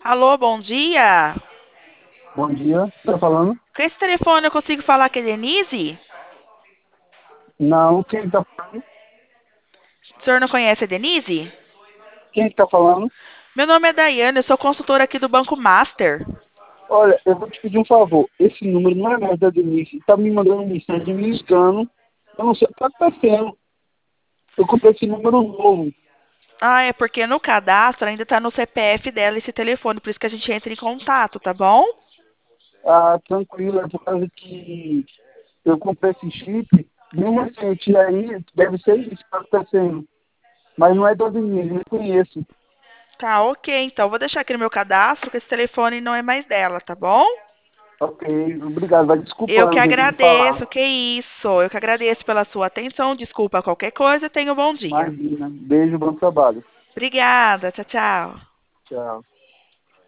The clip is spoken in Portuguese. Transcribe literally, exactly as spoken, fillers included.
Alô, bom dia. Bom dia, tá falando? Com esse telefone eu consigo falar com a Denise? Não, quem tá falando? O senhor não conhece a Denise? Quem tá falando? Meu nome é Daiane, eu sou consultora aqui do Banco Master. Olha, eu vou te pedir um favor. Esse número não é mais da Denise. Tá me mandando mensagem me ligando. Eu não sei o que tá acontecendo. Eu comprei esse número novo. Ah, é porque no cadastro ainda está no C P F dela esse telefone, por isso que a gente entra em contato, tá bom? Ah, tranquilo, é por causa que eu comprei esse chip bem recente. E aí deve ser isso que tá acontecendo. Mas não é da Denise, eu conheço. Tá, ok, então vou deixar aqui no meu cadastro que esse telefone não é mais dela, tá bom? Ok, obrigado. Vai Eu que desculpando o jeito de falar. agradeço, que isso. Eu que agradeço pela sua atenção. Desculpa qualquer coisa. Tenha um bom dia. Imagina. Beijo, bom trabalho. Obrigada. Tchau, tchau. Tchau.